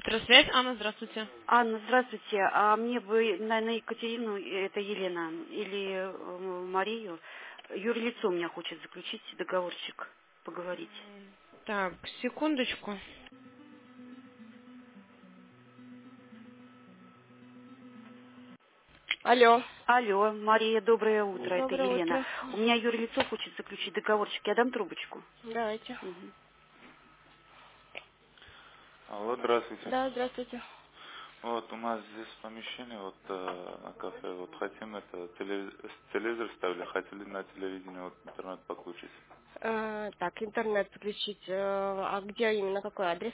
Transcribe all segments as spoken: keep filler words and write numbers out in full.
Петросвязь, Анна, здравствуйте. Анна, здравствуйте. А мне бы, наверное, Екатерину, это Елена, или э, Марию, юрлицо у меня хочет заключить договорчик, поговорить. Так, секундочку. Алло. Алло, Мария, доброе утро, это Доброе Елена. утро. У меня юрлицо хочет заключить договорчик, я дам трубочку. Давайте. Мгм. Алло, здравствуйте. Да, здравствуйте. Вот у нас здесь помещение, вот э, на кафе, вот хотим это телевизор, телевизор ставили, хотели на телевидении вот интернет подключить. Э, так, интернет включить. Э, а где именно, какой адрес?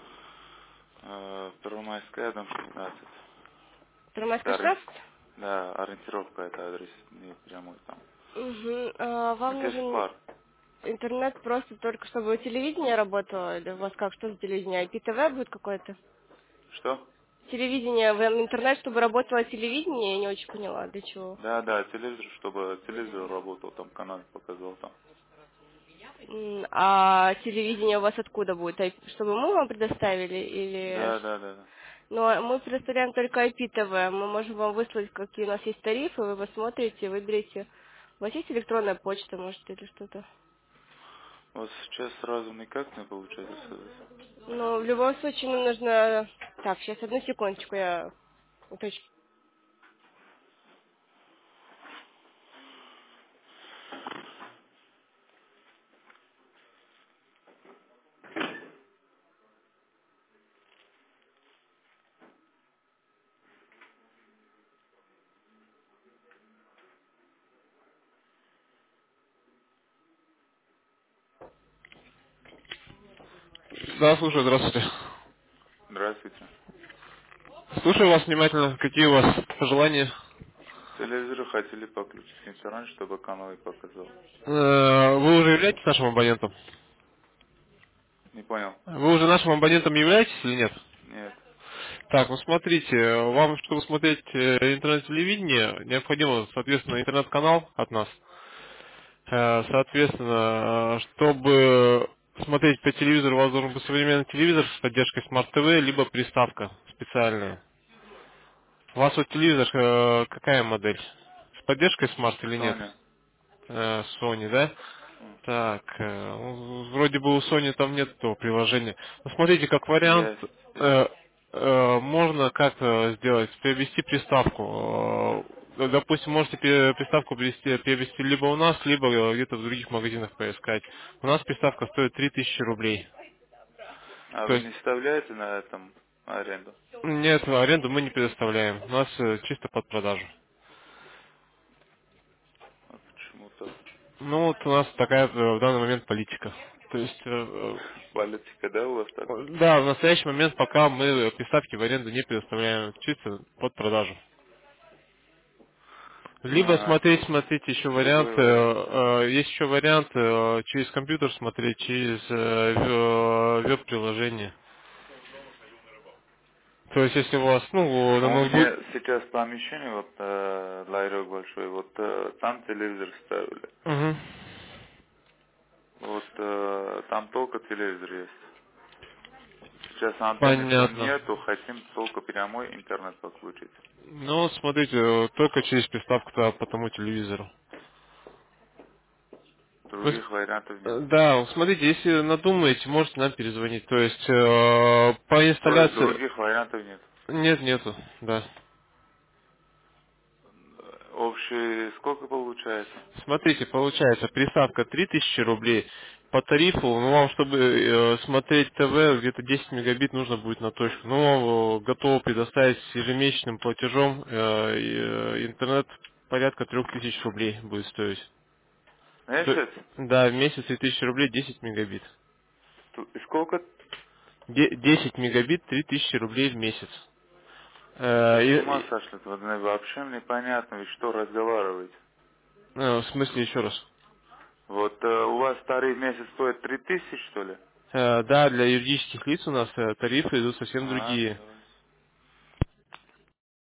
Э, Первомайская, дом шестнадцать. Первомайская Орен- шестнадцать? Да, ориентировка это адрес, не прямой там. Угу. А, вам Здесь нужен пар. интернет просто только чтобы телевидение работало? Или у вас как, что за телевидение? ай пи ти ви будет какое-то? Что? Телевидение, вам интернет, чтобы работало телевидение? Я не очень поняла, для чего. Да, да, телевизор, чтобы телевизор работал, там канал показывал там. М, А телевидение у вас откуда будет? Ай- Чтобы мы вам предоставили или... Да, да, да, да. Ну, а мы предоставляем только ай пи ти ви. Мы можем вам выслать, какие у нас есть тарифы, вы посмотрите, выберете. У вас есть электронная почта, может, или что-то? Вот сейчас сразу никак не получается сказать. Ну, в любом случае, нам нужно... Так, сейчас, одну секундочку, я уточню. Да, слушаю, здравствуйте. Здравствуйте. Слушаю вас внимательно. Какие у вас пожелания? Телевизор хотели подключить интернет, чтобы каналы показал. Э, Вы уже являетесь нашим абонентом? Не понял? Вы уже нашим абонентом являетесь или нет? Нет. Так, ну смотрите, вам, чтобы смотреть э, интернет-телевидение, необходимо, соответственно, интернет-канал от нас. Э, Соответственно, э, чтобы смотреть по телевизору, у вас должен быть современный телевизор с поддержкой Smart ти ви, либо приставка специальная. У вас вот телевизор, э, какая модель? С поддержкой Smart или нет? Соня. Э, Sony, да? М. Так, э, ну, вроде бы у Sony там нет этого приложения. Ну, смотрите, как вариант, Есть, есть. э, э, можно как э, сделать, приобрести приставку. Э, допустим, можете пе- приставку приобрести, приобрести либо у нас, либо э, где-то в других магазинах поискать. У нас приставка стоит три тысячи рублей. А То вы есть, не вставляете на этом аренду? нет, аренду мы не предоставляем. У нас э, чисто под продажу. А почему так? Ну, вот у нас такая э, в данный момент политика. То есть, э, Политика, да, у вас так? э, да, в настоящий момент пока мы приставки в аренду не предоставляем, чисто под продажу. Либо А, смотреть, смотрите, еще вариант, другой э, вариант, да. э, есть еще вариант э, через компьютер смотреть, через э, ве- веб-приложение. То есть, если у вас, ну, на У ноутбук... меня сейчас помещение, вот, э, ларек большой, вот, э, там телевизор ставили. Мгм. Вот, э, там только телевизор есть. Сейчас антенны все Понятно. нету, хотим только прямой интернет подключить. Ну, вот смотрите, э, только через приставку то по тому телевизору. Вы с- Других вариантов нет. э, Да, вот смотрите, если надумаете, можете нам перезвонить. То есть э, по То есть инсталляции других вариантов нет. нет, нету, да. Общий сколько получается? Смотрите, получается приставка три тысячи рублей. По тарифу, ну вам, чтобы э, смотреть ТВ, где-то десять мегабит нужно будет на точку. Ну, вам, э, готово предоставить с ежемесячным платежом э, и, э, интернет порядка трех тысяч рублей будет стоить. То- Месяц? Да, в месяц три тысячи рублей десять мегабит. Ту- И сколько? Де- десять мегабит три тысячи рублей в месяц. Что Э, с и- ума и- сошли? Вот, ну, вообще непонятно, ведь что разговариваете. э, в смысле, еще раз. Вот э, у вас старый месяц стоит три тысячи, что ли? Э, да, для юридических лиц у нас э, тарифы идут совсем А, другие.